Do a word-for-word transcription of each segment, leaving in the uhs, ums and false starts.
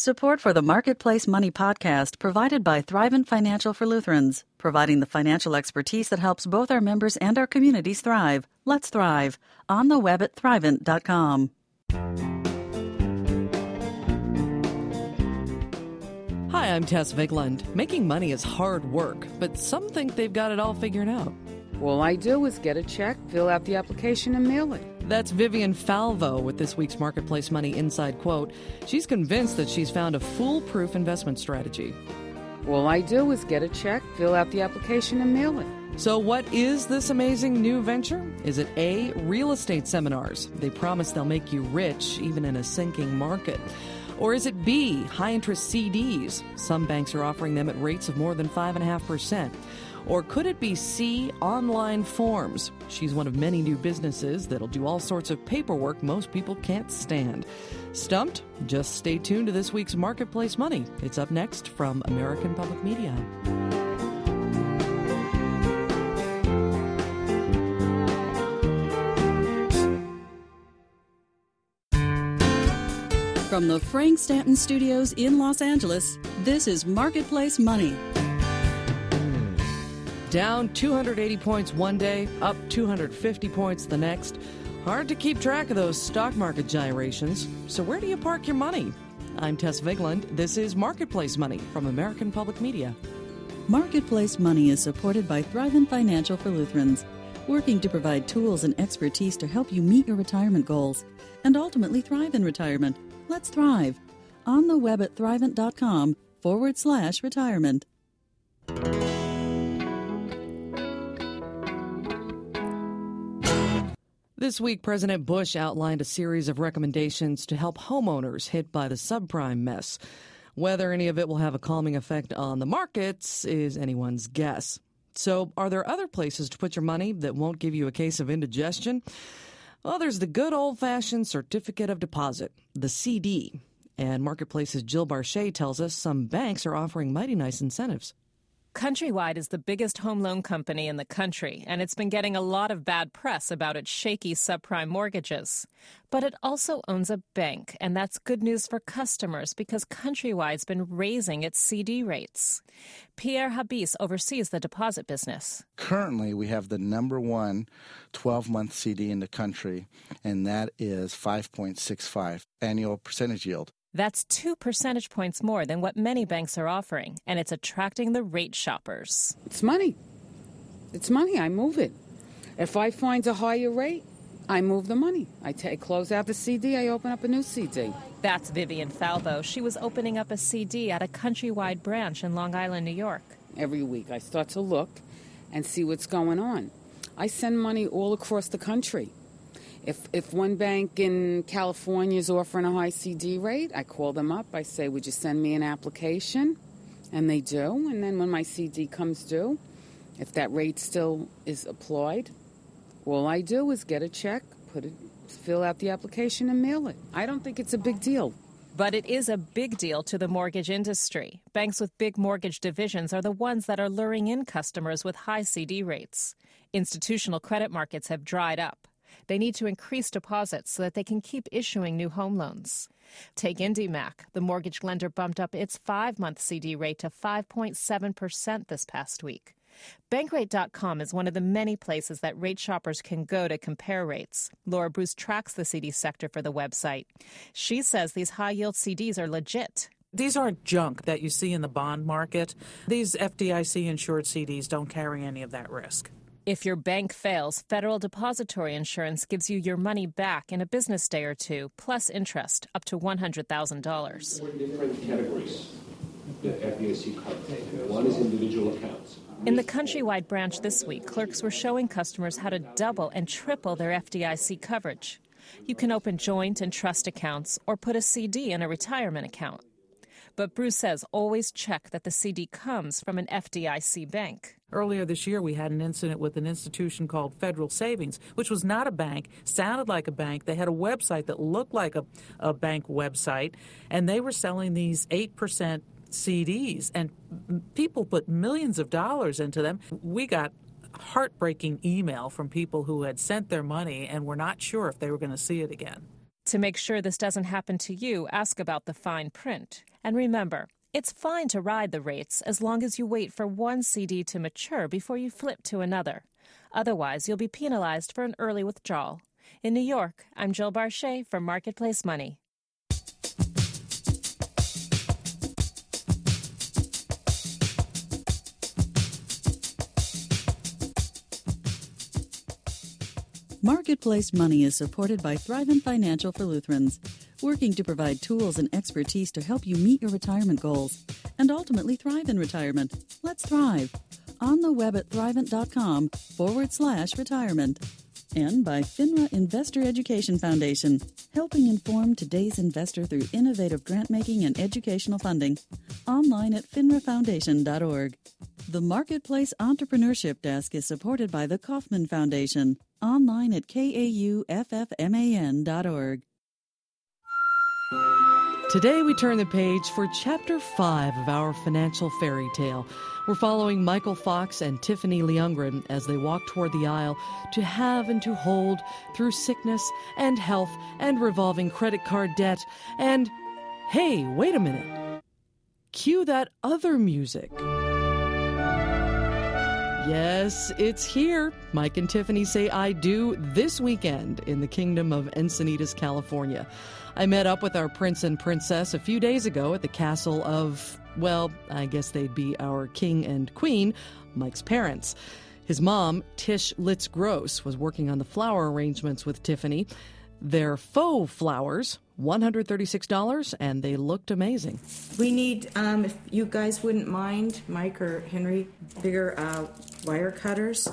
Support for the Marketplace Money podcast provided by Thrivent Financial for Lutherans, providing the financial expertise that helps both our members and our communities thrive. Let's thrive. On the web at thrivent dot com. Hi, I'm Tess Vigland. Making money is hard work, but some think they've got it all figured out. All I do is get a check, fill out the application, and mail it. That's Vivian Falvo with this week's Marketplace Money Inside Quote. She's convinced that she's found a foolproof investment strategy. All I do is get a check, fill out the application, and mail it. So what is this amazing new venture? Is it A, real estate seminars? They promise they'll make you rich even in a sinking market. Or is it B, high-interest C Ds? Some banks are offering them at rates of more than five point five percent. Or could it be C, online forms? She's one of many new businesses that'll do all sorts of paperwork most people can't stand. Stumped? Just stay tuned to this week's Marketplace Money. It's up next from American Public Media. From the Frank Stanton Studios in Los Angeles, this is Marketplace Money. Down two hundred eighty points one day, up two hundred fifty points the next. Hard to keep track of those stock market gyrations. So where do you park your money? I'm Tess Vigland. This is Marketplace Money from American Public Media. Marketplace Money is supported by Thrivent Financial for Lutherans, working to provide tools and expertise to help you meet your retirement goals and ultimately thrive in retirement. Let's thrive. On the web at thrivent dot com forward slash retirement. This week, President Bush outlined a series of recommendations to help homeowners hit by the subprime mess. Whether any of it will have a calming effect on the markets is anyone's guess. So, are there other places to put your money that won't give you a case of indigestion? Well, there's the good old-fashioned certificate of deposit, the C D. And Marketplace's Jill Barchet tells us some banks are offering mighty nice incentives. Countrywide is the biggest home loan company in the country, and it's been getting a lot of bad press about its shaky subprime mortgages. But it also owns a bank, and that's good news for customers because Countrywide's been raising its C D rates. Pierre Habis oversees the deposit business. Currently, we have the number one twelve-month C D in the country, and that is five point six five annual percentage yield. That's two percentage points more than what many banks are offering, and it's attracting the rate shoppers. It's money. It's money. I move it. If I find a higher rate, I move the money. I take, close out the C D, I open up a new C D. That's Vivian Falvo. She was opening up a C D at a Countrywide branch in Long Island, New York. Every week I start to look and see what's going on. I send money all across the country. If if one bank in California is offering a high C D rate, I call them up. I say, would you send me an application? And they do. And then when my C D comes due, if that rate still is applied, all I do is get a check, put it, fill out the application, and mail it. I don't think it's a big deal. But it is a big deal to the mortgage industry. Banks with big mortgage divisions are the ones that are luring in customers with high C D rates. Institutional credit markets have dried up. They need to increase deposits so that they can keep issuing new home loans. Take IndyMac. The mortgage lender bumped up its five-month C D rate to five point seven percent this past week. Bankrate dot com is one of the many places that rate shoppers can go to compare rates. Laura Bruce tracks the C D sector for the website. She says these high-yield C Ds are legit. These aren't junk that you see in the bond market. These F D I C-insured C Ds don't carry any of that risk. If your bank fails, Federal Depository Insurance gives you your money back in a business day or two, plus interest, up to one hundred thousand dollars. Four different categories that F D I C covers. One is individual accounts. In the Countrywide branch this week, clerks were showing customers how to double and triple their F D I C coverage. You can open joint and trust accounts or put a C D in a retirement account. But Bruce says always check that the C D comes from an F D I C bank. Earlier this year, we had an incident with an institution called Federal Savings, which was not a bank, sounded like a bank. They had a website that looked like a, a bank website, and they were selling these eight percent C Ds, and people put millions of dollars into them. We got heartbreaking email from people who had sent their money and were not sure if they were going to see it again. To make sure this doesn't happen to you, ask about the fine print. And remember, it's fine to ride the rates as long as you wait for one C D to mature before you flip to another. Otherwise, you'll be penalized for an early withdrawal. In New York, I'm Jill Barchet for Marketplace Money. Marketplace Money is supported by Thrivent Financial for Lutherans, working to provide tools and expertise to help you meet your retirement goals and ultimately thrive in retirement. Let's thrive. On the web at thrivent.com forward slash retirement. And by FINRA Investor Education Foundation, helping inform today's investor through innovative grant-making and educational funding. Online at finra foundation dot org. The Marketplace Entrepreneurship Desk is supported by the Kauffman Foundation. Online at kauffman dot org. Today we turn the page for Chapter five of our financial fairy tale. We're following Michael Fox and Tiffany Leungren as they walk toward the aisle to have and to hold through sickness and health and revolving credit card debt and, hey, wait a minute, cue that other music. Yes, it's here. Mike and Tiffany say I do this weekend in the kingdom of Encinitas, California. I met up with our prince and princess a few days ago at the castle of, well, I guess they'd be our king and queen, Mike's parents. His mom, Tish Litz-Gross, was working on the flower arrangements with Tiffany. They're faux flowers, one hundred thirty-six dollars, and they looked amazing. We need, um, if you guys wouldn't mind, Mike or Henry, bigger uh, wire cutters.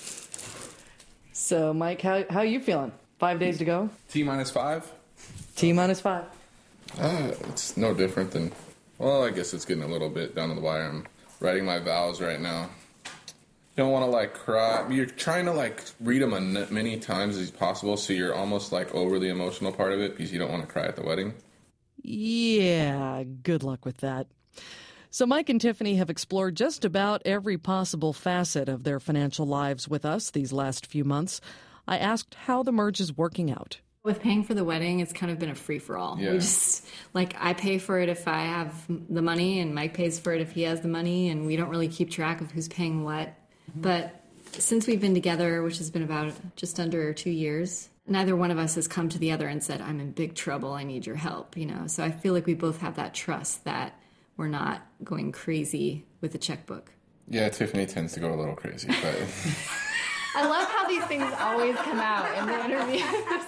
So, Mike, how how you feeling? Five days to go? T minus five? T minus five. Uh, it's no different than, well, I guess it's getting a little bit down to the wire. I'm writing my vows right now. You don't want to, like, cry. You're trying to, like, read them as many times as possible, so you're almost, like, over the emotional part of it because you don't want to cry at the wedding. Yeah, good luck with that. So Mike and Tiffany have explored just about every possible facet of their financial lives with us these last few months. I asked how the merge is working out. With paying for the wedding, it's kind of been a free-for-all. Yeah. We just, like, I pay for it if I have the money, and Mike pays for it if he has the money, and we don't really keep track of who's paying what. But since we've been together, which has been about just under two years, neither one of us has come to the other and said, I'm in big trouble, I need your help, you know. So I feel like we both have that trust that we're not going crazy with the checkbook. Yeah, Tiffany tends to go a little crazy, but... I love how these things always come out in the interviews.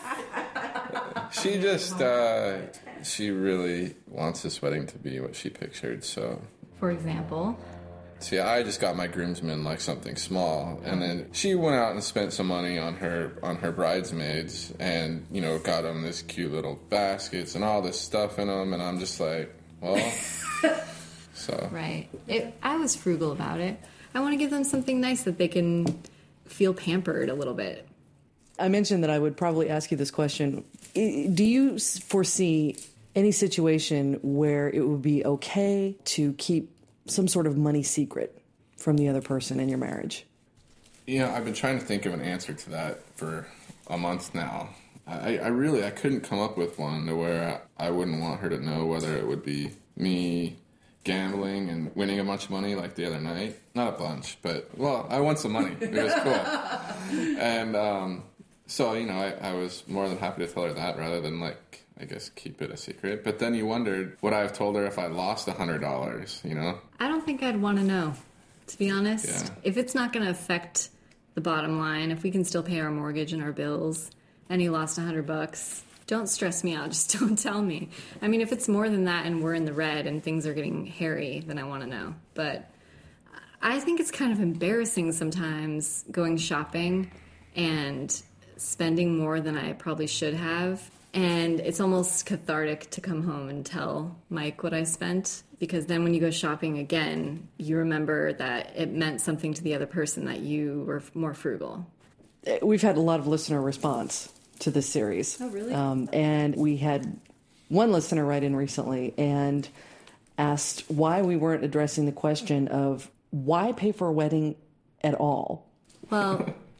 She just, uh, she really wants this wedding to be what she pictured, so... For example... See, I just got my groomsmen like something small, and then she went out and spent some money on her on her bridesmaids, and you know, got them this cute little baskets and all this stuff in them, and I'm just like, well, so right. It, I was frugal about it. I want to give them something nice that they can feel pampered a little bit. I mentioned that I would probably ask you this question. Do you foresee any situation where it would be okay to keep some sort of money secret from the other person in your marriage? You know, I've been trying to think of an answer to that for a month now. I, I really, I couldn't come up with one to where I, I wouldn't want her to know, whether it would be me gambling and winning a bunch of money like the other night. Not a bunch, but, well, I won some money. It was cool. And um, so, you know, I, I was more than happy to tell her that rather than, like, I guess keep it a secret. But then you wondered, would I have told her if I lost one hundred dollars, you know? I don't think I'd want to know, to be honest. Yeah. If it's not going to affect the bottom line, if we can still pay our mortgage and our bills, and you lost one hundred bucks, don't stress me out. Just don't tell me. I mean, if it's more than that and we're in the red and things are getting hairy, then I want to know. But I think it's kind of embarrassing sometimes going shopping and spending more than I probably should have. And it's almost cathartic to come home and tell Mike what I spent, because then when you go shopping again, you remember that it meant something to the other person, that you were more frugal. We've had a lot of listener response to this series. Oh, really? Um, and we had one listener write in recently and asked why we weren't addressing the question of why pay for a wedding at all. Well,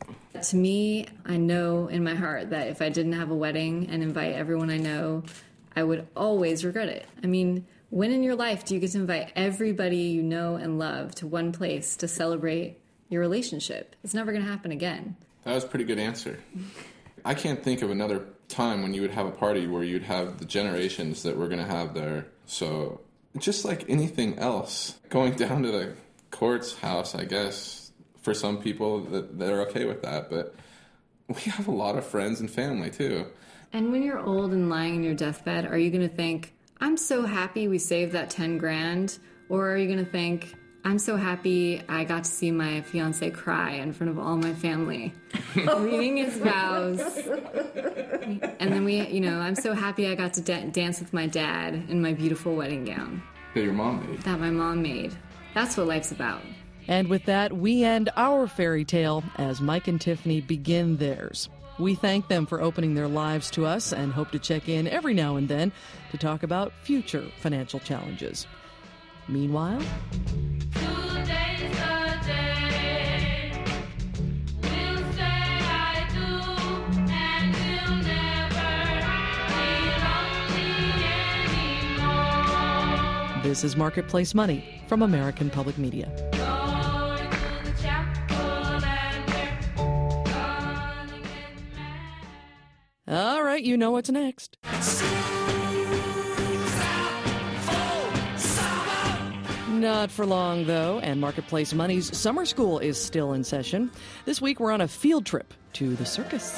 To me, I know in my heart that if I didn't have a wedding and invite everyone I know, I would always regret it. I mean, when in your life do you get to invite everybody you know and love to one place to celebrate your relationship? It's never going to happen again. That was a pretty good answer. I can't think of another time when you would have a party where you'd have the generations that we're going to have there. So just like anything else, going down to the court's house, I guess, for some people that they're okay with that. But we have a lot of friends and family, too. And when you're old and lying in your deathbed, are you going to think, I'm so happy we saved that ten grand? Or are you going to think, I'm so happy I got to see my fiancé cry in front of all my family, reading his vows. And then we, you know, I'm so happy I got to da- dance with my dad in my beautiful wedding gown. That your mom made. That my mom made. That's what life's about. And with that, we end our fairy tale as Mike and Tiffany begin theirs. We thank them for opening their lives to us and hope to check in every now and then to talk about future financial challenges. Meanwhile, today's the day. We'll say I do, and we'll never be lonely anymore. This is Marketplace Money from American Public Media. All right, you know what's next. Not for long, though, and Marketplace Money's summer school is still in session. This week, we're on a field trip to the circus.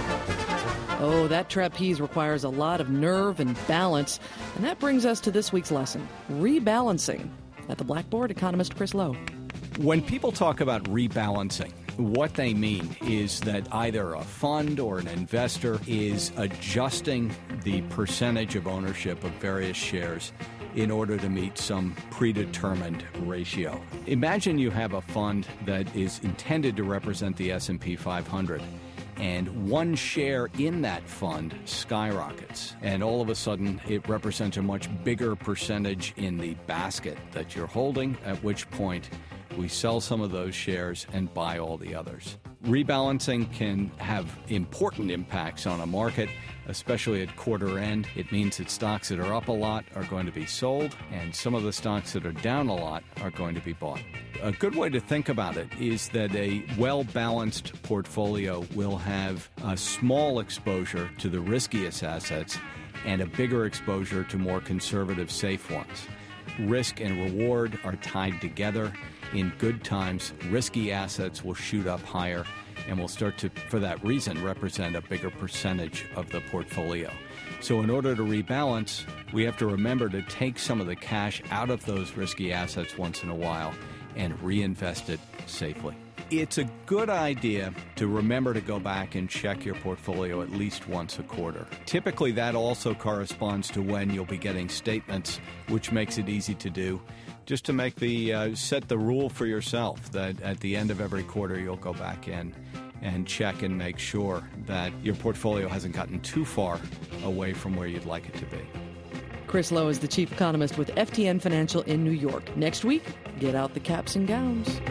Oh, that trapeze requires a lot of nerve and balance, and that brings us to this week's lesson, rebalancing. At the Blackboard, economist Chris Lowe. When people talk about rebalancing, what they mean is that either a fund or an investor is adjusting the percentage of ownership of various shares in order to meet some predetermined ratio. Imagine you have a fund that is intended to represent the S and P five hundred, and one share in that fund skyrockets, and all of a sudden it represents a much bigger percentage in the basket that you're holding, at which point we sell some of those shares and buy all the others. Rebalancing can have important impacts on a market, especially at quarter end. It means that stocks that are up a lot are going to be sold, and some of the stocks that are down a lot are going to be bought. A good way to think about it is that a well-balanced portfolio will have a small exposure to the riskiest assets and a bigger exposure to more conservative, safe ones. Risk and reward are tied together. In good times, risky assets will shoot up higher and will start to, for that reason, represent a bigger percentage of the portfolio. So in order to rebalance, we have to remember to take some of the cash out of those risky assets once in a while and reinvest it safely. It's a good idea to remember to go back and check your portfolio at least once a quarter. Typically, that also corresponds to when you'll be getting statements, which makes it easy to do. Just to make the uh, set the rule for yourself that at the end of every quarter you'll go back in and check and make sure that your portfolio hasn't gotten too far away from where you'd like it to be. Chris Lowe is the chief economist with F T N Financial in New York. Next week, get out the caps and gowns.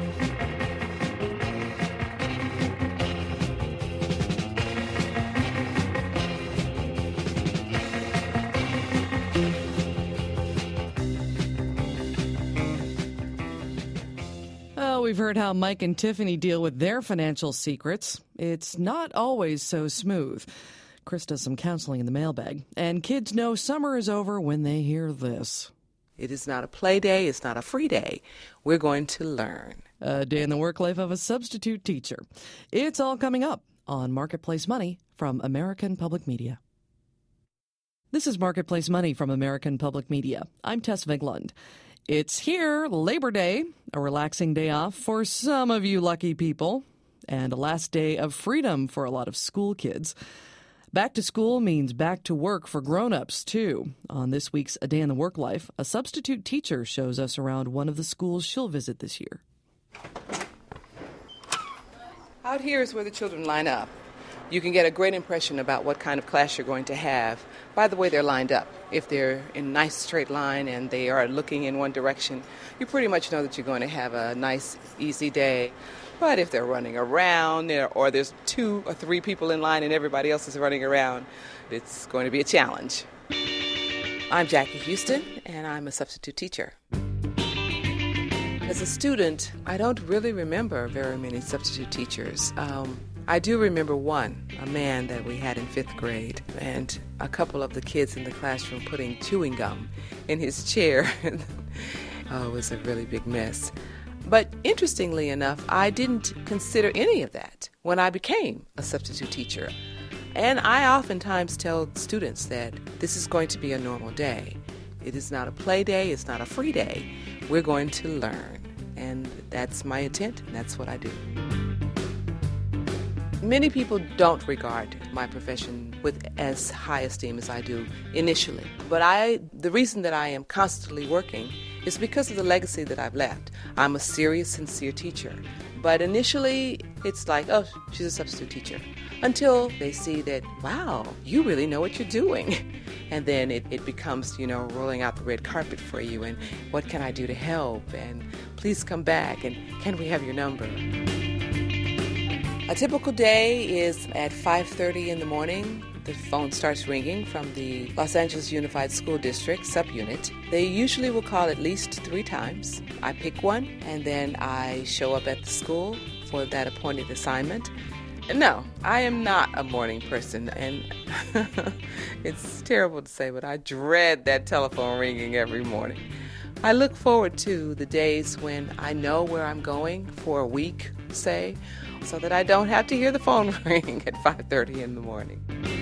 We've heard how Mike and Tiffany deal with their financial secrets. It's not always so smooth. Chris does some counseling in the mailbag. And kids know summer is over when they hear this. It is not a play day. It's not a free day. We're going to learn. A day in the work life of a substitute teacher. It's all coming up on Marketplace Money from American Public Media. This is Marketplace Money from American Public Media. I'm Tess Vigeland. It's here, Labor Day, a relaxing day off for some of you lucky people, and a last day of freedom for a lot of school kids. Back to school means back to work for grown-ups, too. On this week's A Day in the Work Life, a substitute teacher shows us around one of the schools she'll visit this year. Out here is where the children line up. You can get a great impression about what kind of class you're going to have by the way they're lined up. If they're in a nice straight line and they are looking in one direction, you pretty much know that you're going to have a nice, easy day. But if they're running around there, or there's two or three people in line and everybody else is running around, it's going to be a challenge. I'm Jackie Houston, and I'm a substitute teacher. As a student, I don't really remember very many substitute teachers. Um, I do remember one, a man that we had in fifth grade, and a couple of the kids in the classroom putting chewing gum in his chair. Oh, it was a really big mess. But interestingly enough, I didn't consider any of that when I became a substitute teacher. And I oftentimes tell students that this is going to be a normal day. It is not a play day, it's not a free day. We're going to learn. And that's my intent, and that's what I do. Many people don't regard my profession with as high esteem as I do initially. But I, the reason that I am constantly working is because of the legacy that I've left. I'm a serious, sincere teacher. But initially, it's like, oh, she's a substitute teacher. Until they see that, wow, you really know what you're doing. And then it, it becomes, you know, rolling out the red carpet for you, and what can I do to help? And please come back, and can we have your number? A typical day is at five thirty in the morning. The phone starts ringing from the Los Angeles Unified School District subunit. They usually will call at least three times. I pick one, and then I show up at the school for that appointed assignment. No, I am not a morning person, and it's terrible to say, but I dread that telephone ringing every morning. I look forward to the days when I know where I'm going for a week, say, so that I don't have to hear the phone ring at five thirty in the morning.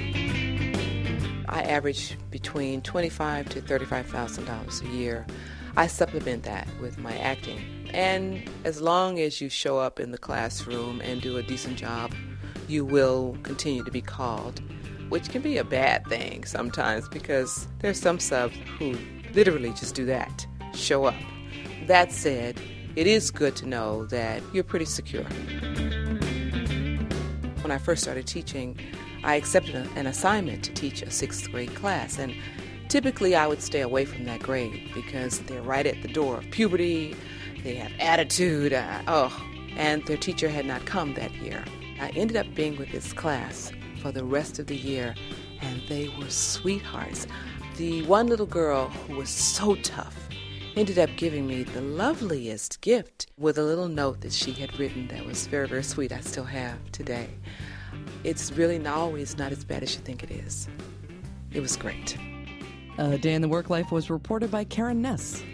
I average between twenty-five thousand to thirty-five thousand dollars a year. I supplement that with my acting. And as long as you show up in the classroom and do a decent job, you will continue to be called, which can be a bad thing sometimes because there's some subs who literally just do that, show up. That said, it is good to know that you're pretty secure. When I first started teaching, I accepted a, an assignment to teach a sixth grade class, and typically I would stay away from that grade because they're right at the door of puberty, they have attitude, uh, oh, and their teacher had not come that year. I ended up being with this class for the rest of the year, and they were sweethearts. The one little girl who was so tough ended up giving me the loveliest gift with a little note that she had written that was very, very sweet. I still have today. It's really not always not as bad as you think it is. It was great. A Day in the Work Life was reported by Karen Ness.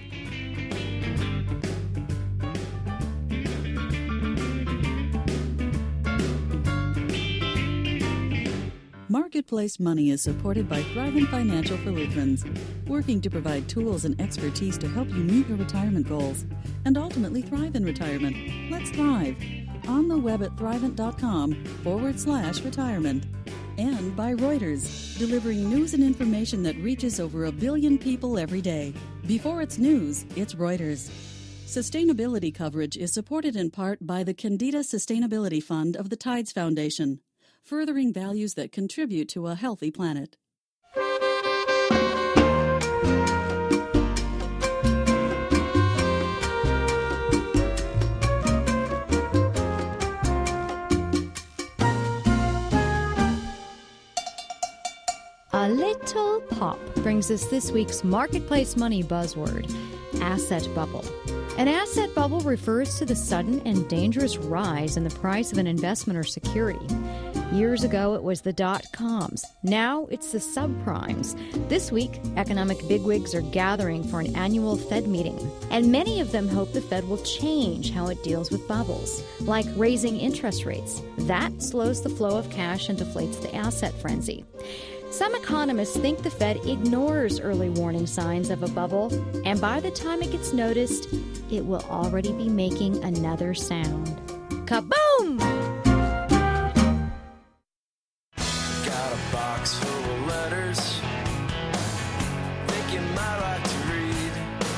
Marketplace Money is supported by Thrivent Financial for Lutherans, working to provide tools and expertise to help you meet your retirement goals and ultimately thrive in retirement. Let's thrive. On the web at thrivent.com forward slash retirement. And by Reuters, delivering news and information that reaches over a billion people every day. Before it's news, it's Reuters. Sustainability coverage is supported in part by the Candida Sustainability Fund of the Tides Foundation, furthering values that contribute to a healthy planet. A little pop brings us this week's Marketplace Money buzzword, asset bubble. An asset bubble refers to the sudden and dangerous rise in the price of an investment or security. Years ago, it was the dot-coms. Now, it's the subprimes. This week, economic bigwigs are gathering for an annual Fed meeting, and many of them hope the Fed will change how it deals with bubbles, like raising interest rates. That slows the flow of cash and deflates the asset frenzy. Some economists think the Fed ignores early warning signs of a bubble, and by the time it gets noticed, it will already be making another sound. Kaboom! Got a box full of letters, think you might like to read.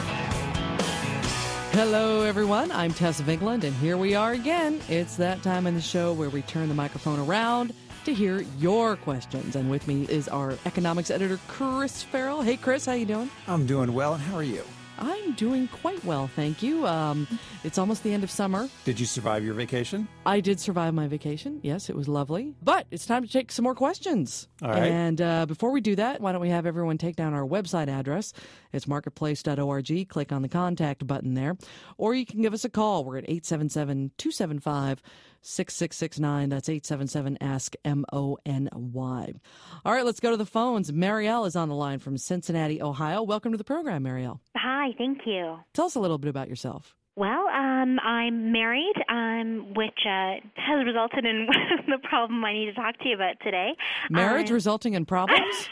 Hello, everyone. I'm Tessa Vigland, and here we are again. It's that time in the show where we turn the microphone around to hear your questions. And with me is our economics editor, Chris Farrell. Hey, Chris, how you doing? I'm doing well, and how are you? I'm doing quite well, thank you. Um, it's almost the end of summer. Did you survive your vacation? I did survive my vacation. Yes, it was lovely. But it's time to take some more questions. All right. And uh, before we do that, why don't we have everyone take down our website address. It's marketplace dot org. Click on the contact button there. Or you can give us a call. We're at eight seven seven, two seven five, six six six nine. That's eight seven seven, ask M O N Y. All right, let's go to the phones. Marielle is on the line from Cincinnati, Ohio. Welcome to the program, Marielle. Hi, thank you. Tell us a little bit about yourself. Well, um, I'm married, um, which uh, has resulted in the problem I need to talk to you about today. Marriage um, resulting in problems?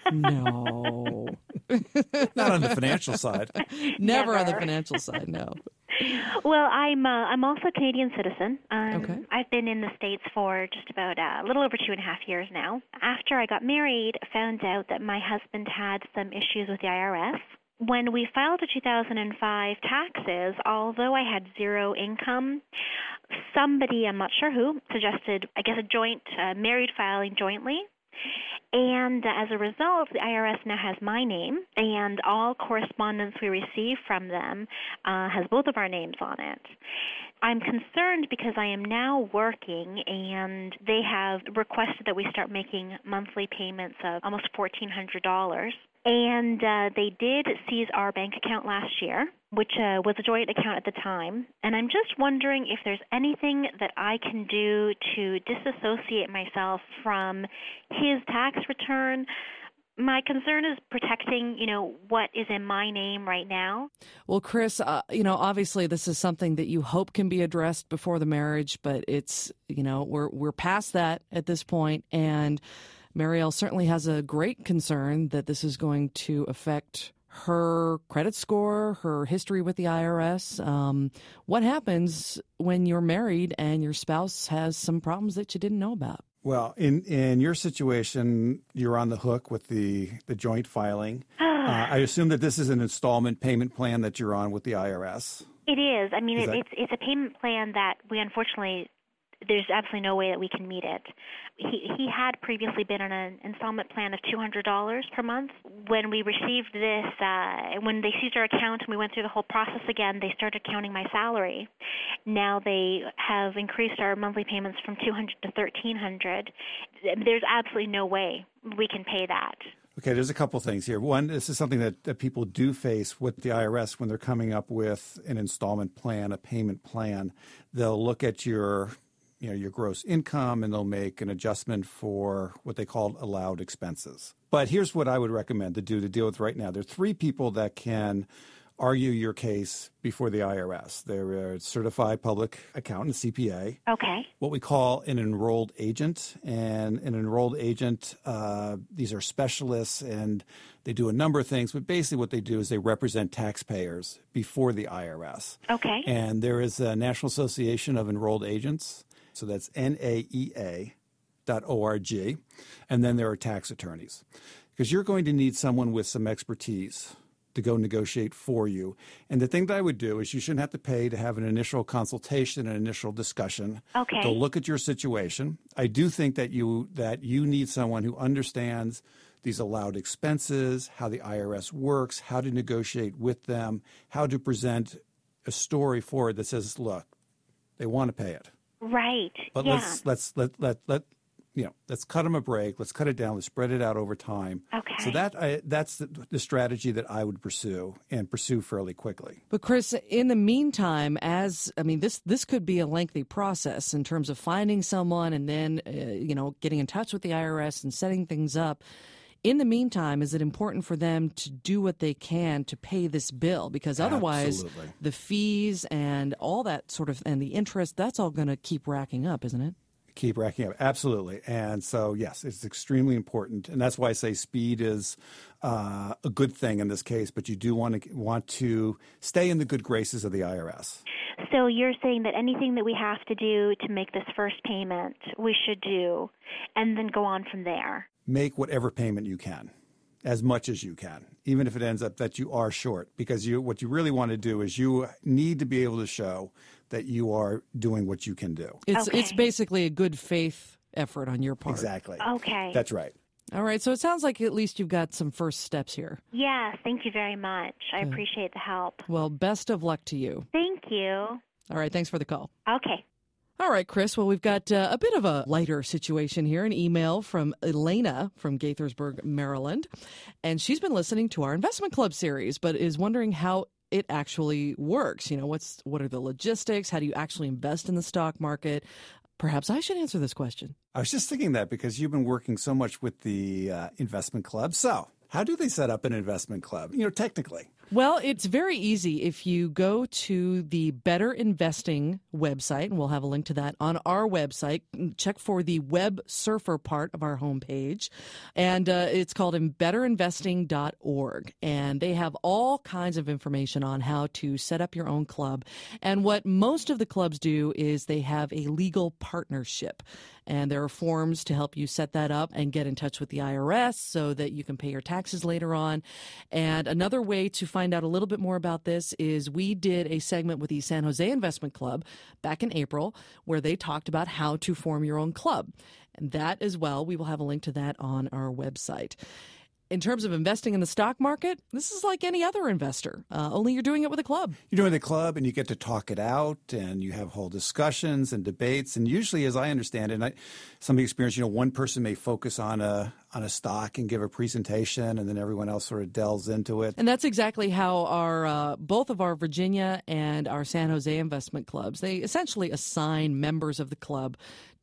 No. Not on the financial side. Never, Never. on the financial side, no. Well, I'm uh, I'm also a Canadian citizen. Um, Okay. I've been in the States for just about uh, a little over two and a half years now. After I got married, I found out that my husband had some issues with the I R S. When we filed the two thousand five taxes, although I had zero income, somebody, I'm not sure who, suggested, I guess, a joint, uh, married filing jointly. And uh, as a result, the I R S now has my name, and all correspondence we receive from them uh, has both of our names on it. I'm concerned because I am now working, and they have requested that we start making monthly payments of almost fourteen hundred dollars. And uh, they did seize our bank account last year, which uh, was a joint account at the time. And I'm just wondering if there's anything that I can do to disassociate myself from his tax return. My concern is protecting, you know, what is in my name right now. Well, Chris, uh, you know, obviously this is something that you hope can be addressed before the marriage, but it's, you know, we're we're past that at this point, and Marielle certainly has a great concern that this is going to affect her credit score, her history with the I R S. Um, what happens when you're married and your spouse has some problems that you didn't know about? Well, in, in your situation, you're on the hook with the, the joint filing. uh, I assume that this is an installment payment plan that you're on with the I R S. It is. I mean, Is it, that- it's it's a payment plan that we unfortunately, there's absolutely no way that we can meet it. He he had previously been on an installment plan of two hundred dollars per month. When we received this, uh, when they seized our account and we went through the whole process again, they started counting my salary. Now they have increased our monthly payments from two hundred to thirteen hundred. There's absolutely no way we can pay that. Okay, there's a couple things here. One, this is something that, that people do face with the I R S when they're coming up with an installment plan, a payment plan. They'll look at your you know, your gross income, and they'll make an adjustment for what they call allowed expenses. But here's what I would recommend to do to deal with right now. There are three people that can argue your case before the I R S. They're a certified public accountant, C P A. Okay. What we call an enrolled agent. And an enrolled agent, uh, these are specialists, and they do a number of things. But basically what they do is they represent taxpayers before the I R S. Okay. And there is a National Association of Enrolled Agents. So that's N A E A dot org. And then there are tax attorneys. Because you're going to need someone with some expertise to go negotiate for you. And the thing that I would do is you shouldn't have to pay to have an initial consultation, an initial discussion. Okay. To look at your situation. I do think that you that you need someone who understands these allowed expenses, how the I R S works, how to negotiate with them, how to present a story forward that says, look, they want to pay it. Right. But yeah. let's let's let let let you know let's cut them a break. Let's cut it down. Let's spread it out over time. Okay. So that I, that's the, the strategy that I would pursue and pursue fairly quickly. But Chris, in the meantime, as I mean, this this could be a lengthy process in terms of finding someone and then uh, you know getting in touch with the I R S and setting things up. In the meantime, is it important for them to do what they can to pay this bill? Because otherwise, Absolutely. the fees and all that sort of, and the interest, that's all going to keep racking up, isn't it? Keep racking up. Absolutely. And so, yes, it's extremely important. And that's why I say speed is uh, a good thing in this case, but you do want to want to stay in the good graces of the I R S. So you're saying that anything that we have to do to make this first payment, we should do, and then go on from there. Make whatever payment you can, as much as you can, even if it ends up that you are short, because you what you really want to do is you need to be able to show that you are doing what you can do. It's Okay. it's basically a good faith effort on your part. Exactly. Okay. That's right. All right. So it sounds like at least you've got some first steps here. Yes, thank you very much. I Good. appreciate the help. Well, best of luck to you. Thank you. All right. Thanks for the call. Okay. All right, Chris. Well, we've got uh, a bit of a lighter situation here. An email from Elena from Gaithersburg, Maryland. And she's been listening to our Investment Club series, but is wondering how it actually works. You know, what's what are the logistics? How do you actually invest in the stock market? Perhaps I should answer this question. I was just thinking that because you've been working so much with the uh, investment club. So how do they set up an investment club, you know, technically? Well, it's very easy. If you go to the Better Investing website, and we'll have a link to that on our website, check for the Web Surfer part of our homepage. And uh, it's called better investing dot org. And they have all kinds of information on how to set up your own club. And what most of the clubs do is they have a legal partnership. And there are forms to help you set that up and get in touch with the I R S so that you can pay your taxes later on. And another way to find out a little bit more about this is we did a segment with the San Jose Investment Club back in April where they talked about how to form your own club. And that as well, we will have a link to that on our website. In terms of investing in the stock market, this is like any other investor, uh, only you're doing it with a club. You're doing the club and you get to talk it out and you have whole discussions and debates. And usually, as I understand it, and I, some experience, you know, one person may focus on a on a stock and give a presentation and then everyone else sort of delves into it. And that's exactly how our uh, both of our Virginia and our San Jose investment clubs, they essentially assign members of the club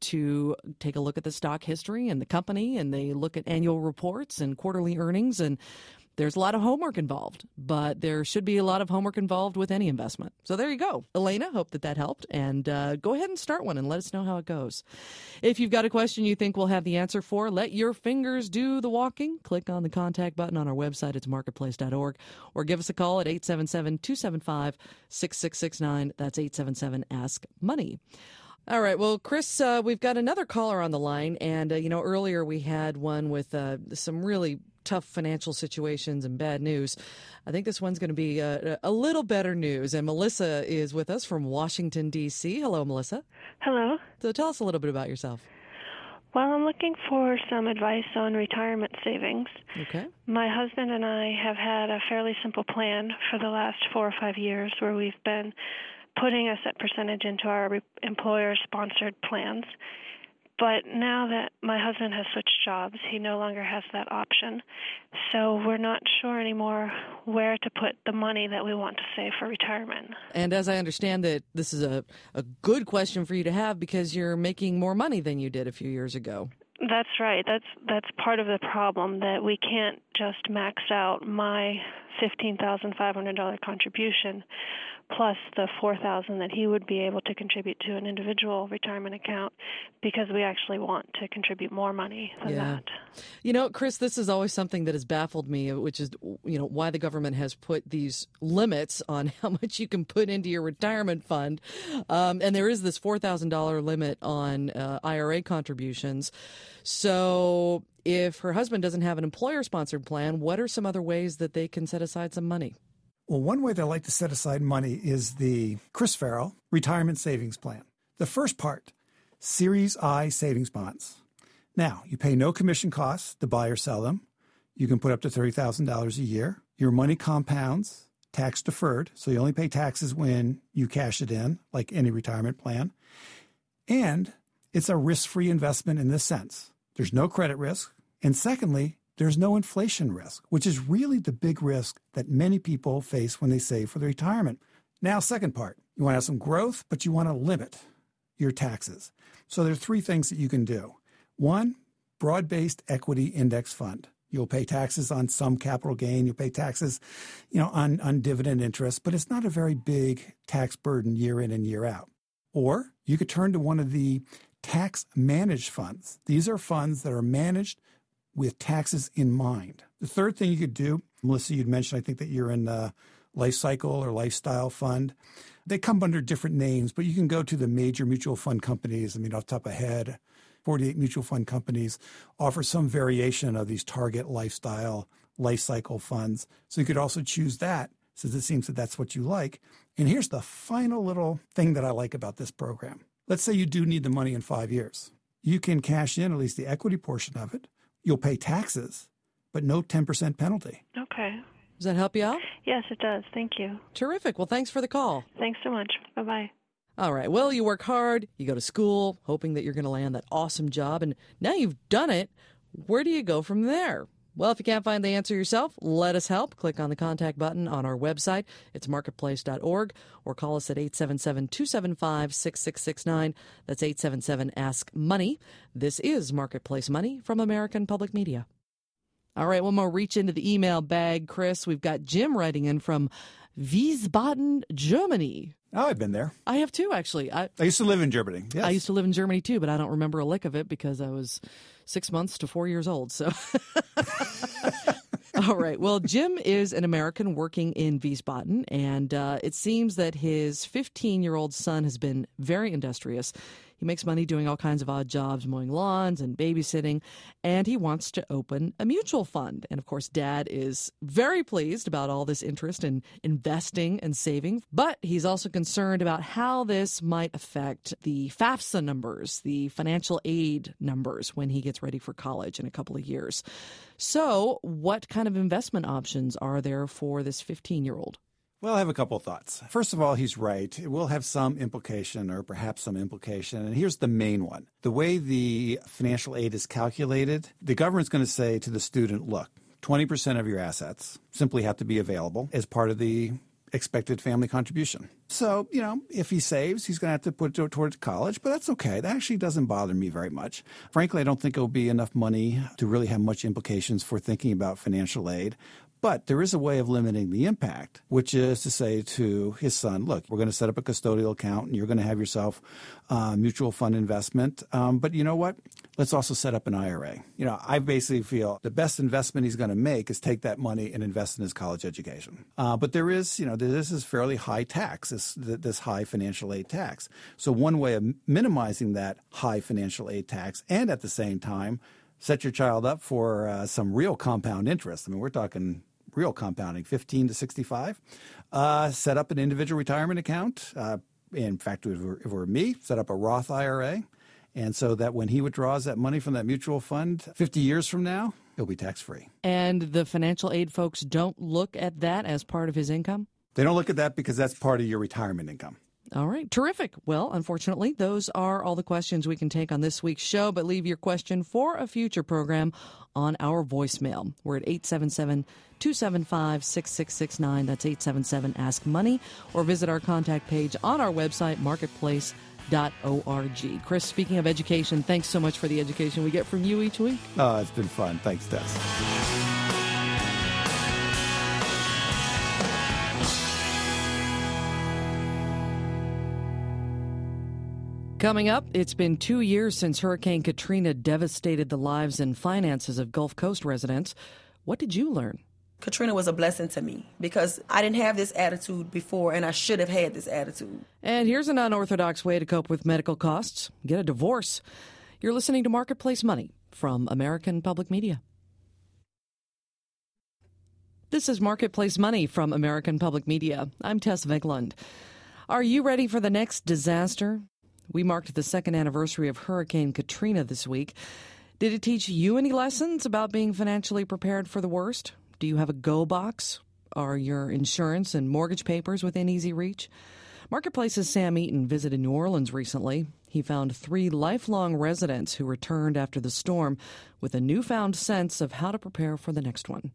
to take a look at the stock history and the company, and they look at annual reports and quarterly earnings, and there's a lot of homework involved, but there should be a lot of homework involved with any investment. So there you go. Elena, hope that that helped, and uh, go ahead and start one and let us know how it goes. If you've got a question you think we'll have the answer for, let your fingers do the walking. Click on the contact button on our website. It's marketplace dot org, or give us a call at eight seven seven, two seven five, six six six nine. That's eight seven seven, ask money. All right. Well, Chris, uh, we've got another caller on the line. And, uh, you know, earlier we had one with uh, some really tough financial situations and bad news. I think this one's going to be uh, a little better news. And Melissa is with us from Washington, D C. Hello, Melissa. Hello. So tell us a little bit about yourself. Well, I'm looking for some advice on retirement savings. Okay. My husband and I have had a fairly simple plan for the last four or five years where we've been putting a set percentage into our re- employer-sponsored plans. But now that my husband has switched jobs, he no longer has that option. So we're not sure anymore where to put the money that we want to save for retirement. And as I understand that this is a, a good question for you to have because you're making more money than you did a few years ago. That's right. That's that's part of the problem, that we can't just max out my fifteen thousand five hundred dollars contribution plus the four thousand dollars that he would be able to contribute to an individual retirement account, because we actually want to contribute more money than yeah. that. You know, Chris, this is always something that has baffled me, which is, you know, why the government has put these limits on how much you can put into your retirement fund. Um, and there is this four thousand dollars limit on uh, I R A contributions. So if her husband doesn't have an employer-sponsored plan, what are some other ways that they can set aside some money? Well, one way they like to set aside money is the Chris Farrell Retirement Savings Plan. The first part, Series I savings bonds. Now, you pay no commission costs to buy or sell them. You can put up to thirty thousand dollars a year. Your money compounds, tax deferred, so you only pay taxes when you cash it in, like any retirement plan. And it's a risk-free investment in this sense. There's no credit risk. And secondly, there's no inflation risk, which is really the big risk that many people face when they save for their retirement. Now, second part, you want to have some growth, but you want to limit your taxes. So there are three things that you can do. One, broad-based equity index fund. You'll pay taxes on some capital gain. You'll pay taxes, you know, on, on dividend interest, but it's not a very big tax burden year in and year out. Or you could turn to one of the tax-managed funds. These are funds that are managed with taxes in mind. The third thing you could do, Melissa, you'd mentioned, I think that you're in a life cycle or lifestyle fund. They come under different names, but you can go to the major mutual fund companies. I mean, off the top of my head, forty-eight mutual fund companies offer some variation of these target lifestyle life cycle funds. So you could also choose that, since it seems that that's what you like. And here's the final little thing that I like about this program. Let's say you do need the money in five years. You can cash in at least the equity portion of it, you'll pay taxes, but no ten percent penalty. Okay. Does that help you out? Yes, it does. Thank you. Terrific. Well, thanks for the call. Thanks so much. Bye-bye. All right. Well, you work hard, you go to school, hoping that you're going to land that awesome job, and now you've done it. Where do you go from there? Well, if you can't find the answer yourself, let us help. Click on the contact button on our website. It's marketplace dot org, or call us at eight seven seven, two seven five, six six six nine. That's eight seven seven, ask money. This is Marketplace Money from American Public Media. All right, one more reach into the email bag, Chris. We've got Jim writing in from Wiesbaden, Germany. Oh, I've been there. I have too, actually. I, I used to live in Germany. Yes. I used to live in Germany too, but I don't remember a lick of it because I was six months to four years old. So, all right. Well, Jim is an American working in Wiesbaden, and uh, it seems that his fifteen-year-old son has been very industrious. He makes money doing all kinds of odd jobs, mowing lawns and babysitting, and he wants to open a mutual fund. And, of course, Dad is very pleased about all this interest in investing and saving, but he's also concerned about how this might affect the FAFSA numbers, the financial aid numbers, when he gets ready for college in a couple of years. So what kind of investment options are there for this fifteen-year-old? Well, I have a couple of thoughts. First of all, he's right. It will have some implication or perhaps some implication. And here's the main one. The way the financial aid is calculated, the government's going to say to the student, look, twenty percent of your assets simply have to be available as part of the expected family contribution. So, you know, if he saves, he's going to have to put it towards college, but that's okay. That actually doesn't bother me very much. Frankly, I don't think it will be enough money to really have much implications for thinking about financial aid. But there is a way of limiting the impact, which is to say to his son, look, we're going to set up a custodial account and you're going to have yourself a mutual fund investment. Um, but you know what? Let's also set up an I R A. You know, I basically feel the best investment he's going to make is take that money and invest in his college education. Uh, but there is, you know, this is fairly high tax, this, this high financial aid tax. So one way of minimizing that high financial aid tax and at the same time set your child up for uh, some real compound interest. I mean, we're talking real compounding, fifteen to sixty-five. Uh, set up an individual retirement account. Uh, in fact, if it, were, if it were me, set up a Roth I R A. And so that when he withdraws that money from that mutual fund fifty years from now, it'll be tax-free. And the financial aid folks don't look at that as part of his income? They don't look at that because that's part of your retirement income. All right. Terrific. Well, unfortunately, those are all the questions we can take on this week's show, but leave your question for a future program on our voicemail. We're at eight seven seven, two seven five, six six six nine. That's eight seven seven, ask money, or visit our contact page on our website, marketplace dot org. Chris, speaking of education, thanks so much for the education we get from you each week. Oh, it's been fun. Thanks, Des. Coming up, it's been two years since Hurricane Katrina devastated the lives and finances of Gulf Coast residents. What did you learn? Katrina was a blessing to me because I didn't have this attitude before, and I should have had this attitude. And here's an unorthodox way to cope with medical costs. Get a divorce. You're listening to Marketplace Money from American Public Media. This is Marketplace Money from American Public Media. I'm Tess Vigland. Are you ready for the next disaster? We marked the second anniversary of Hurricane Katrina this week. Did it teach you any lessons about being financially prepared for the worst? Do you have a go box? Are your insurance and mortgage papers within easy reach? Marketplace's Sam Eaton visited New Orleans recently. He found three lifelong residents who returned after the storm with a newfound sense of how to prepare for the next one.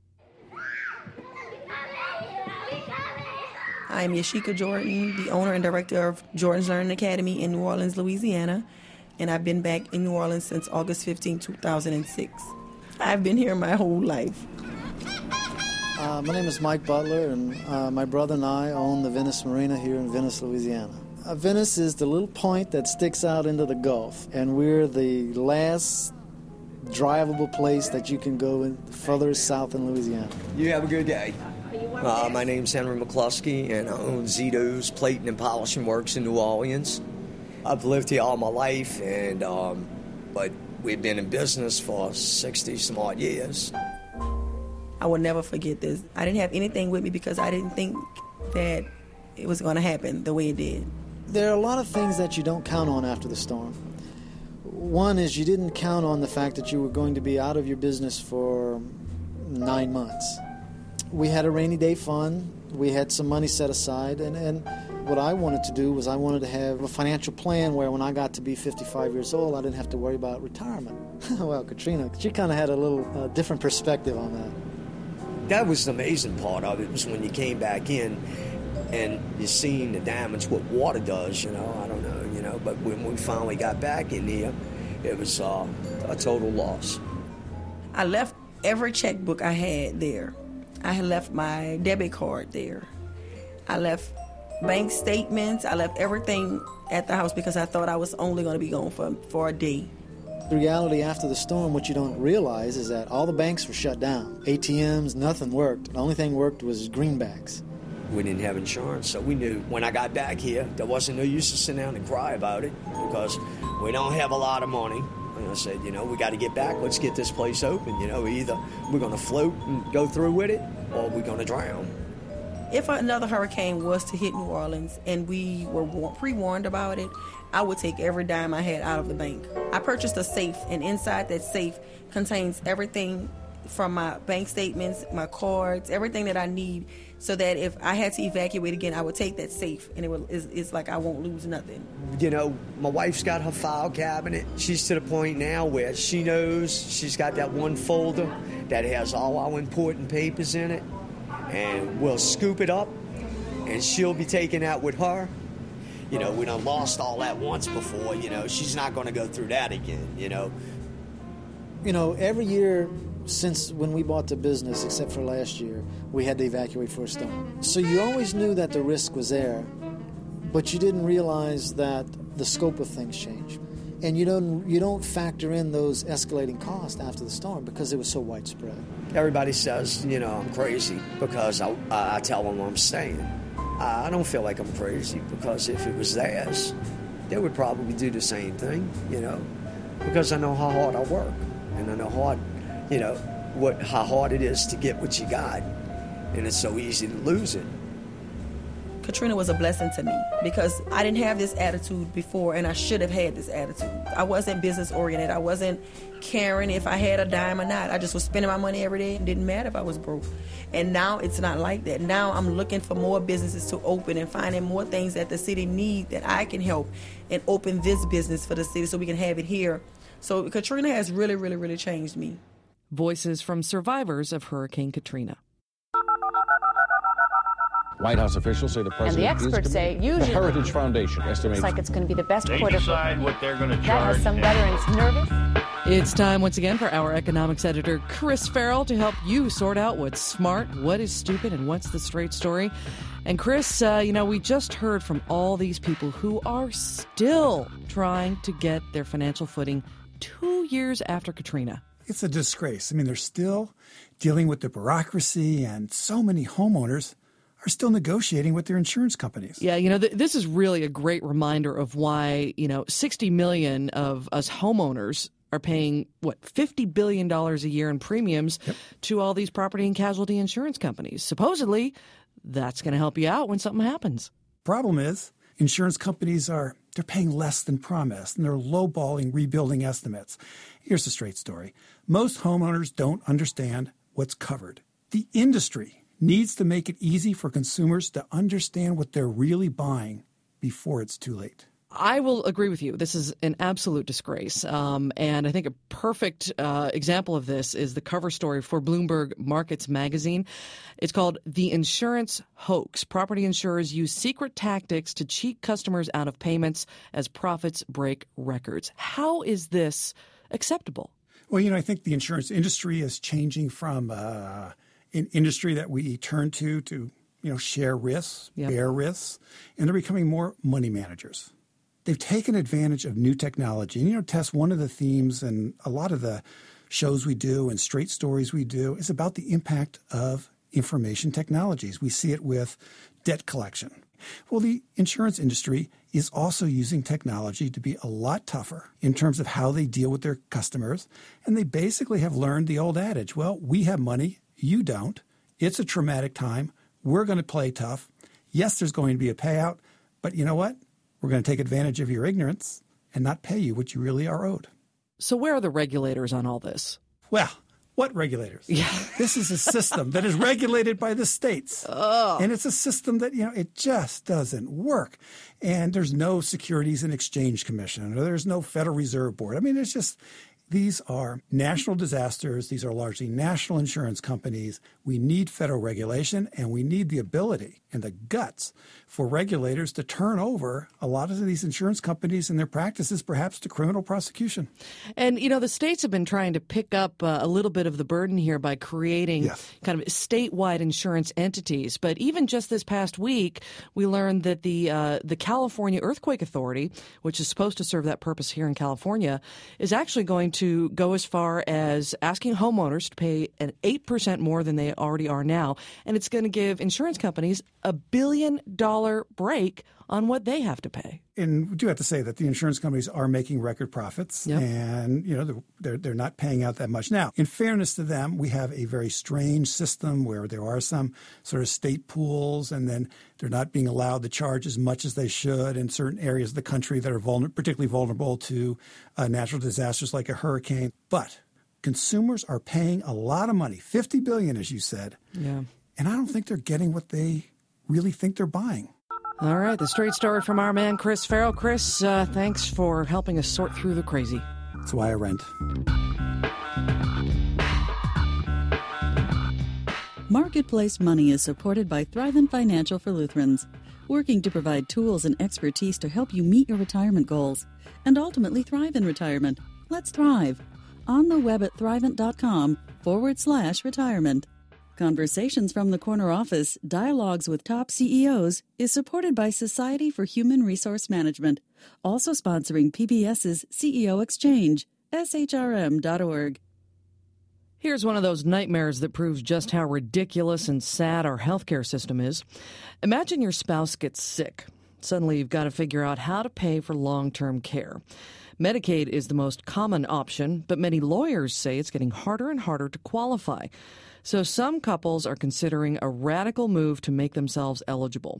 I'm Yashika Jordan, the owner and director of Jordan's Learning Academy in New Orleans, Louisiana, and I've been back in New Orleans since August fifteenth, two thousand six. I've been here my whole life. Uh, my name is Mike Butler, and uh, my brother and I own the Venice Marina here in Venice, Louisiana. Uh, Venice is the little point that sticks out into the Gulf, and we're the last drivable place that you can go in further south in Louisiana. You have a good day. Uh, my name's Henry McCluskey, and I own Zito's Plating and Polishing Works in New Orleans. I've lived here all my life, and um, but we've been in business for sixty some odd years. I will never forget this. I didn't have anything with me because I didn't think that it was going to happen the way it did. There are a lot of things that you don't count on after the storm. One is you didn't count on the fact that you were going to be out of your business for nine months. We had a rainy day fund. We had some money set aside, and, and what I wanted to do was I wanted to have a financial plan where when I got to be fifty-five years old, I didn't have to worry about retirement. Well, Katrina, she kind of had a little uh, different perspective on that. That was the amazing part of it, was when you came back in and you seen the damage, what water does, you know, I don't know, you know, but when we finally got back in here, it was uh, a total loss. I left every checkbook I had there. I had left my debit card there. I left bank statements. I left everything at the house because I thought I was only going to be gone for, for a day. The reality after the storm, what you don't realize is that all the banks were shut down. A T Ms, nothing worked. The only thing worked was greenbacks. We didn't have insurance, so we knew when I got back here, there wasn't no use to sit down and cry about it because we don't have a lot of money. And I said, you know, we got to get back. Let's get this place open. You know, either we're going to float and go through with it or we're going to drown. If another hurricane was to hit New Orleans and we were pre-warned about it, I would take every dime I had out of the bank. I purchased a safe, and inside that safe contains everything from my bank statements, my cards, everything that I need, so that if I had to evacuate again, I would take that safe, and it will, it's, it's like I won't lose nothing. You know, my wife's got her file cabinet. She's to the point now where she knows she's got that one folder that has all our important papers in it, and we'll scoop it up, and she'll be taking that with her. You know, we done lost all that once before, you know, she's not going to go through that again, you know. You know, every year since when we bought the business, except for last year, we had to evacuate for a storm. So you always knew that the risk was there, but you didn't realize that the scope of things changed. And you don't you don't factor in those escalating costs after the storm because it was so widespread. Everybody says, you know, I'm crazy because I, I tell them I'm staying. I don't feel like I'm crazy because if it was theirs, they would probably do the same thing, you know, because I know how hard I work and I know hard, you know, what how hard it is to get what you got, and it's so easy to lose it. Katrina was a blessing to me because I didn't have this attitude before, and I should have had this attitude. I wasn't business oriented. I wasn't caring if I had a dime or not. I just was spending my money every day. It didn't matter if I was broke. And now it's not like that. Now I'm looking for more businesses to open and finding more things that the city needs that I can help and open this business for the city so we can have it here. So Katrina has really, really, really changed me. Voices from survivors of Hurricane Katrina. White House officials say the president and the experts is say usually the Heritage Foundation estimates it's like it's going to be the best they quarter. decide what they're going to charge. That has some veterans nervous. It's time once again for our economics editor, Chris Farrell, to help you sort out what's smart, what is stupid, and what's the straight story. And Chris, uh, you know, we just heard from all these people who are still trying to get their financial footing two years after Katrina. It's a disgrace. I mean, they're still dealing with the bureaucracy, and so many homeowners are still negotiating with their insurance companies. Yeah, you know, th- this is really a great reminder of why, you know, sixty million of us homeowners are paying, what, fifty billion dollars a year in premiums yep. to all these property and casualty insurance companies. Supposedly, that's going to help you out when something happens. Problem is, insurance companies are they're paying less than promised, and they're lowballing rebuilding estimates. Here's the straight story. Most homeowners don't understand what's covered. The industry needs to make it easy for consumers to understand what they're really buying before it's too late. I will agree with you. This is an absolute disgrace. Um, and I think a perfect uh, example of this is the cover story for Bloomberg Markets magazine. It's called The Insurance Hoax. Property insurers use secret tactics to cheat customers out of payments as profits break records. How is this acceptable? Well, you know, I think the insurance industry is changing from uh, an industry that we turn to to, you know, share risks, yep. bear risks, and they're becoming more money managers. They've taken advantage of new technology. And, you know, Tess, one of the themes and a lot of the shows we do and straight stories we do is about the impact of information technologies. We see it with debt collection. Well, the insurance industry is also using technology to be a lot tougher in terms of how they deal with their customers. And they basically have learned the old adage, well, we have money, you don't. It's a traumatic time. We're going to play tough. Yes, there's going to be a payout, but you know what? We're going to take advantage of your ignorance, and not pay you what you really are owed. So where are the regulators on all this? Well, what regulators? Yeah. This is a system that is regulated by the states. Oh. And it's a system that, you know, it just doesn't work. And there's no Securities and Exchange Commission, or there's no Federal Reserve Board. I mean, it's just, these are national disasters. These are largely national insurance companies. We need federal regulation, and we need the ability and the guts for regulators to turn over a lot of these insurance companies and their practices perhaps to criminal prosecution. And, you know, the states have been trying to pick up uh, a little bit of the burden here by creating yes. kind of statewide insurance entities. But even just this past week, we learned that the uh, the California Earthquake Authority, which is supposed to serve that purpose here in California, is actually going to go as far as asking homeowners to pay an eight percent more than they already are now. And it's going to give insurance companies a billion dollar break on what they have to pay. And we do have to say that the insurance companies are making record profits, yep. and you know they're they're not paying out that much. Now, in fairness to them, we have a very strange system where there are some sort of state pools, and then they're not being allowed to charge as much as they should in certain areas of the country that are vulner- particularly vulnerable to uh, natural disasters like a hurricane. But consumers are paying a lot of money, fifty billion dollars, as you said, yeah. and I don't think they're getting what they really think they're buying. All right, the straight story from our man, Chris Farrell. Chris, uh, thanks for helping us sort through the crazy. That's why I rent. Marketplace Money is supported by Thrivent Financial for Lutherans, working to provide tools and expertise to help you meet your retirement goals and ultimately thrive in retirement. Let's thrive. On the web at thrivent.com forward slash retirement. Conversations from the Corner Office, Dialogues with Top C E Os is supported by Society for Human Resource Management, also sponsoring PBS's C E O Exchange, S H R M dot org. Here's one of those nightmares that proves just how ridiculous and sad our healthcare system is. Imagine your spouse gets sick. Suddenly you've got to figure out how to pay for long-term care. Medicaid is the most common option, but many lawyers say it's getting harder and harder to qualify. So some couples are considering a radical move to make themselves eligible: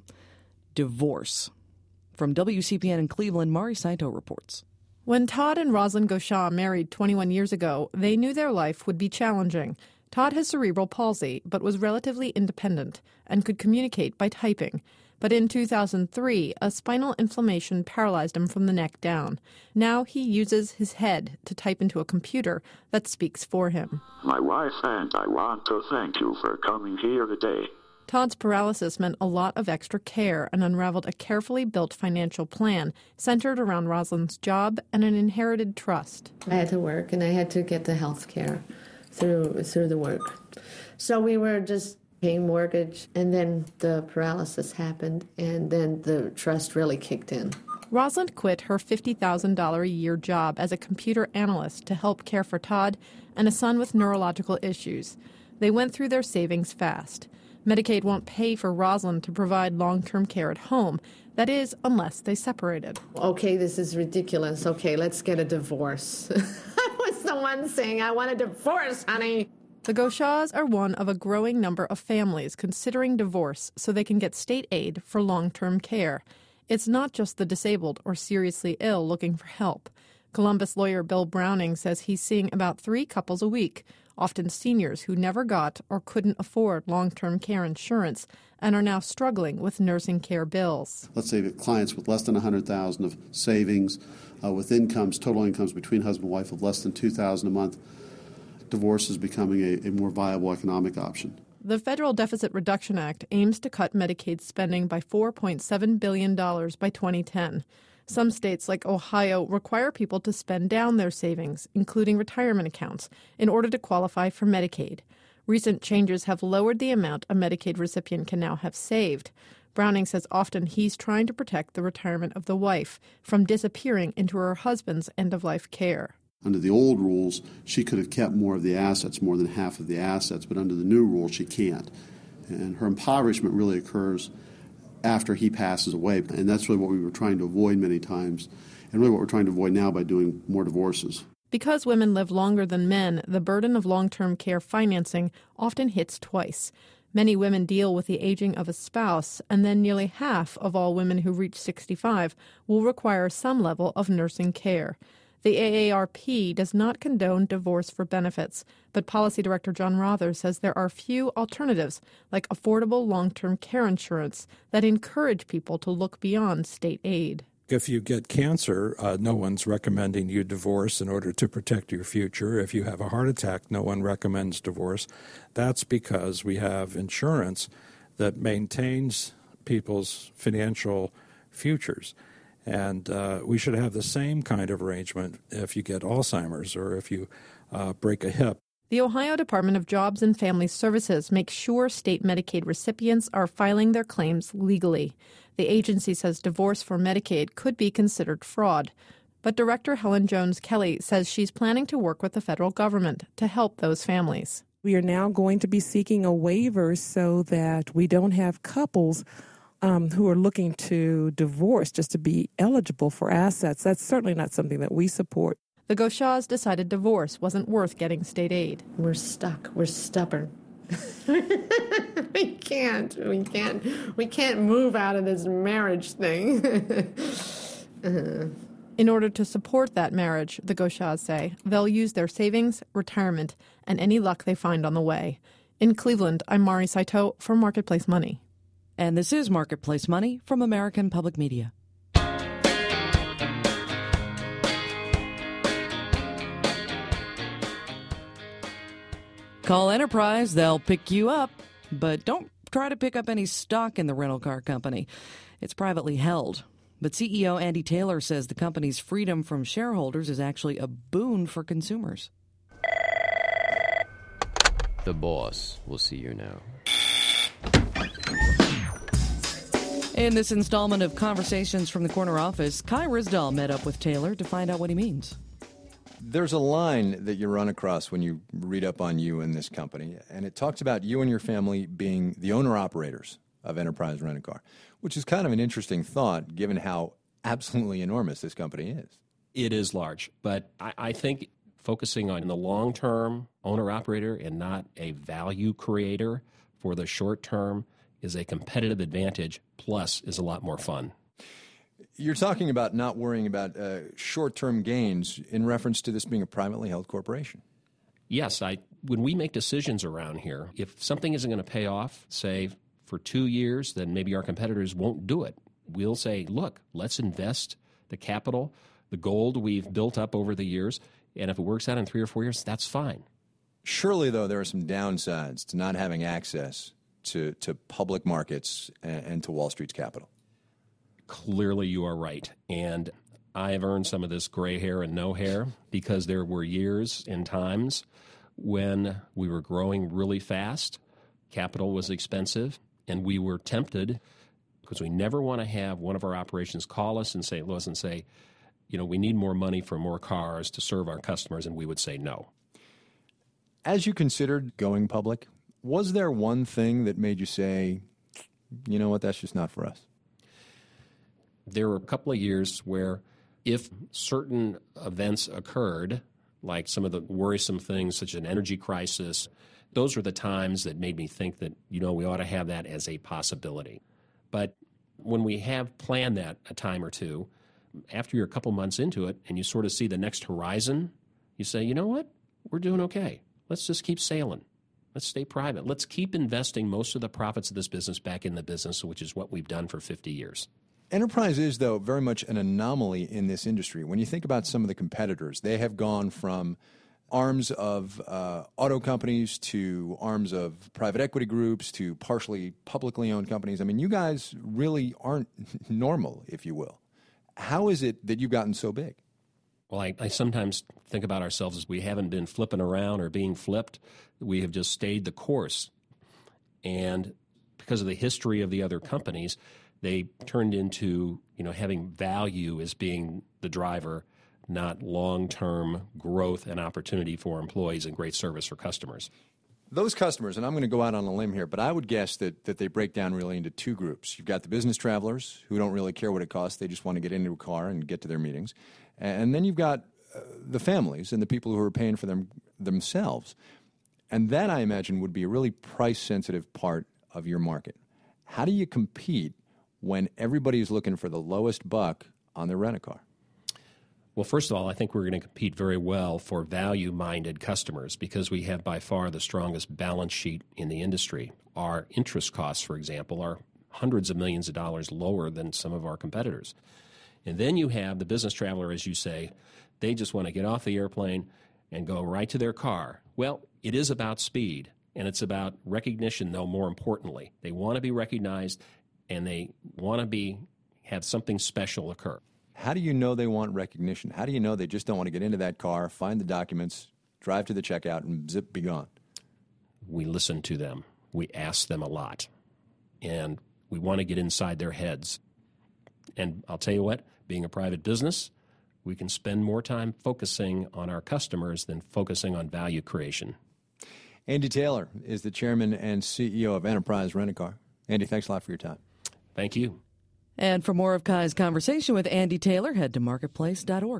divorce. From W C P N in Cleveland, Mari Saito reports. When Todd and Rosalind Gauchard married twenty-one years ago, they knew their life would be challenging. Todd has cerebral palsy, but was relatively independent and could communicate by typing. But in two thousand three, a spinal inflammation paralyzed him from the neck down. Now he uses his head to type into a computer that speaks for him. My wife and I want to thank you for coming here today. Todd's paralysis meant a lot of extra care and unraveled a carefully built financial plan centered around Rosalind's job and an inherited trust. I had to work, and I had to get the health care through, through the work. So we were just paying mortgage, and then the paralysis happened, and then the trust really kicked in. Rosalind quit her fifty thousand dollars a year job as a computer analyst to help care for Todd and a son with neurological issues. They went through their savings fast. Medicaid won't pay for Rosalind to provide long-term care at home. That is, unless they separated. Okay, this is ridiculous. Okay, let's get a divorce. I was the one saying, I want a divorce, honey. The Gauchards are one of a growing number of families considering divorce so they can get state aid for long-term care. It's not just the disabled or seriously ill looking for help. Columbus lawyer Bill Browning says he's seeing about three couples a week, often seniors who never got or couldn't afford long-term care insurance and are now struggling with nursing care bills. Let's say clients with less than one hundred thousand dollars of savings, uh, with incomes, total incomes between husband and wife of less than two thousand dollars a month, divorce is becoming a, a more viable economic option. The Federal Deficit Reduction Act aims to cut Medicaid spending by four point seven billion dollars by twenty ten. Some states, like Ohio, require people to spend down their savings, including retirement accounts, in order to qualify for Medicaid. Recent changes have lowered the amount a Medicaid recipient can now have saved. Browning says often he's trying to protect the retirement of the wife from disappearing into her husband's end-of-life care. Under the old rules, she could have kept more of the assets, more than half of the assets, but under the new rules, she can't. And her impoverishment really occurs after he passes away. And that's really what we were trying to avoid many times, and really what we're trying to avoid now by doing more divorces. Because women live longer than men, the burden of long-term care financing often hits twice. Many women deal with the aging of a spouse, and then nearly half of all women who reach sixty-five will require some level of nursing care. The A A R P does not condone divorce for benefits, but Policy Director John Rother says there are few alternatives, like affordable long-term care insurance, that encourage people to look beyond state aid. If you get cancer, uh, no one's recommending you divorce in order to protect your future. If you have a heart attack, no one recommends divorce. That's because we have insurance that maintains people's financial futures. And uh, we should have the same kind of arrangement if you get Alzheimer's or if you uh, break a hip. The Ohio Department of Jobs and Family Services makes sure state Medicaid recipients are filing their claims legally. The agency says divorce for Medicaid could be considered fraud. But Director Helen Jones-Kelly says she's planning to work with the federal government to help those families. We are now going to be seeking a waiver so that we don't have couples um, who are looking to divorce just to be eligible for assets. That's certainly not something that we support. The Gauchats decided divorce wasn't worth getting state aid. We're stuck. We're stubborn. we can't. We can't. We can't move out of this marriage thing. uh-huh. In order to support that marriage, the Gauchats say, they'll use their savings, retirement, and any luck they find on the way. In Cleveland, I'm Mari Saito for Marketplace Money. And this is Marketplace Money from American Public Media. Call Enterprise, they'll pick you up, but don't try to pick up any stock in the rental car company. It's privately held. But C E O Andy Taylor says the company's freedom from shareholders is actually a boon for consumers. The boss will see you now. In this installment of Conversations from the Corner Office, Kai Ryssdal met up with Taylor to find out what he means. There's a line that you run across when you read up on you in this company, and it talks about you and your family being the owner-operators of Enterprise Rent-A-Car, which is kind of an interesting thought given how absolutely enormous this company is. It is large, but I, I think focusing on the long-term owner-operator and not a value creator for the short term is a competitive advantage, plus is a lot more fun. You're talking about not worrying about uh, short-term gains in reference to this being a privately held corporation. Yes, I. When we make decisions around here, if something isn't going to pay off, say, for two years, then maybe our competitors won't do it. We'll say, look, let's invest the capital, the gold we've built up over the years, and if it works out in three or four years, that's fine. Surely, though, there are some downsides to not having access to, to public markets and, and to Wall Street's capital. Clearly, you are right. And I have earned some of this gray hair and no hair because there were years and times when we were growing really fast, capital was expensive, and we were tempted, because we never want to have one of our operations call us in Saint Louis and say, you know, we need more money for more cars to serve our customers, and we would say no. As you considered going public, was there one thing that made you say, you know what, that's just not for us? There were a couple of years where if certain events occurred, like some of the worrisome things such as an energy crisis, those were the times that made me think that, you know, we ought to have that as a possibility. But when we have planned that a time or two, after you're a couple months into it and you sort of see the next horizon, you say, you know what, we're doing okay. Let's just keep sailing. Let's stay private. Let's keep investing most of the profits of this business back in the business, which is what we've done for fifty years. Enterprise is, though, very much an anomaly in this industry. When you think about some of the competitors, they have gone from arms of uh, auto companies to arms of private equity groups to partially publicly owned companies. I mean, you guys really aren't normal, if you will. How is it that you've gotten so big? Well, I, I sometimes think about ourselves as we haven't been flipping around or being flipped. We have just stayed the course. And because of the history of the other companies, they turned into, you know, having value as being the driver, not long-term growth and opportunity for employees and great service for customers. Those customers, and I'm going to go out on a limb here, but I would guess that, that they break down really into two groups. You've got the business travelers who don't really care what it costs. They just want to get into a car and get to their meetings. And then you've got uh, the families and the people who are paying for them themselves. And that, I imagine, would be a really price-sensitive part of your market. How do you compete when everybody is looking for the lowest buck on their rent-a-car? Well, first of all, I think we're going to compete very well for value-minded customers because we have by far the strongest balance sheet in the industry. Our interest costs, for example, are hundreds of millions of dollars lower than some of our competitors. And then you have the business traveler, as you say, they just want to get off the airplane and go right to their car. Well, it is about speed, and it's about recognition, though, more importantly. They want to be recognized, and they want to be have something special occur. How do you know they want recognition? How do you know they just don't want to get into that car, find the documents, drive to the checkout, and zip, be gone? We listen to them. We ask them a lot. And we want to get inside their heads. And I'll tell you what, being a private business, we can spend more time focusing on our customers than focusing on value creation. Andy Taylor is the chairman and C E O of Enterprise Rent-A-Car. Andy, thanks a lot for your time. Thank you. And for more of Kai's conversation with Andy Taylor, head to marketplace dot org.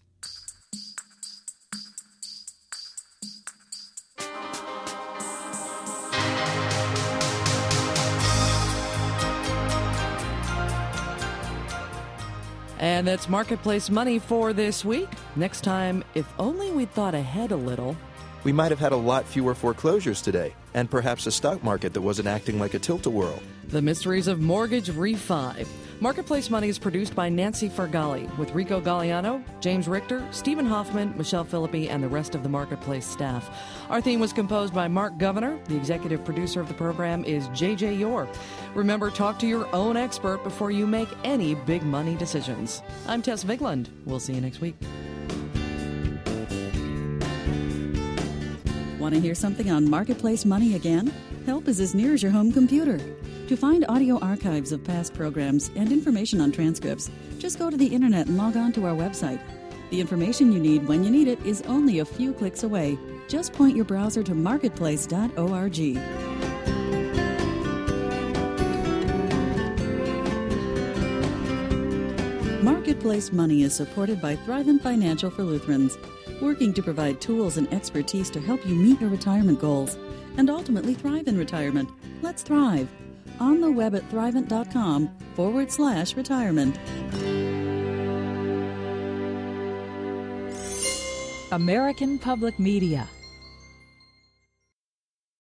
And that's Marketplace Money for this week. Next time, if only we'd thought ahead a little. We might have had a lot fewer foreclosures today, and perhaps a stock market that wasn't acting like a tilt-a-whirl. The Mysteries of Mortgage Refi. Marketplace Money is produced by Nancy Fargali with Rico Galliano, James Richter, Stephen Hoffman, Michelle Philippi, and the rest of the Marketplace staff. Our theme was composed by Mark Governor. The executive producer of the program is J J Yore. Remember, talk to your own expert before you make any big money decisions. I'm Tess Vigland. We'll see you next week. Want to hear something on Marketplace Money again? Help is as near as your home computer. To find audio archives of past programs and information on transcripts, just go to the internet and log on to our website. The information you need when you need it is only a few clicks away. Just point your browser to marketplace dot org. Marketplace Money is supported by Thrivent Financial for Lutherans, working to provide tools and expertise to help you meet your retirement goals and ultimately thrive in retirement. Let's thrive. On the web at thrivent.com forward slash retirement. American Public Media